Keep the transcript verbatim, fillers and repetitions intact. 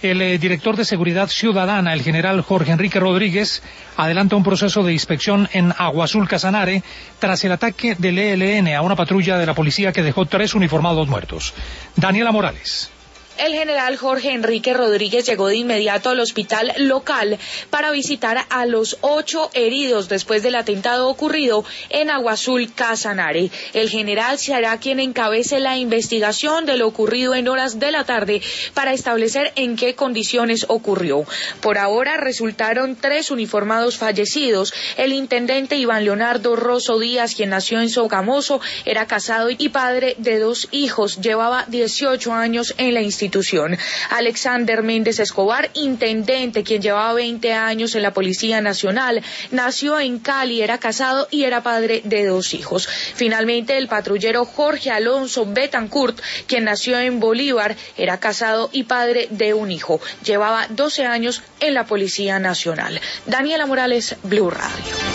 El eh, director de Seguridad Ciudadana, el general Jorge Enrique Rodríguez, adelanta un proceso de inspección en Agua Azul Casanare tras el ataque del E L N a una patrulla de la policía que dejó tres uniformados muertos. Daniela Morales. El general Jorge Enrique Rodríguez llegó de inmediato al hospital local para visitar a los ocho heridos después del atentado ocurrido en Agua Azul Casanare. El general será quien encabece la investigación de lo ocurrido en horas de la tarde para establecer en qué condiciones ocurrió. Por ahora resultaron tres uniformados fallecidos. El intendente Iván Leonardo Rosso Díaz, quien nació en Sogamoso, era casado y padre de dos hijos. Llevaba dieciocho años en la institución. Alexander Méndez Escobar, intendente, quien llevaba veinte años en la Policía Nacional, nació en Cali, era casado y era padre de dos hijos. Finalmente, el patrullero Jorge Alonso Betancourt, quien nació en Bolívar, era casado y padre de un hijo. Llevaba doce años en la Policía Nacional. Daniela Morales, Blue Radio.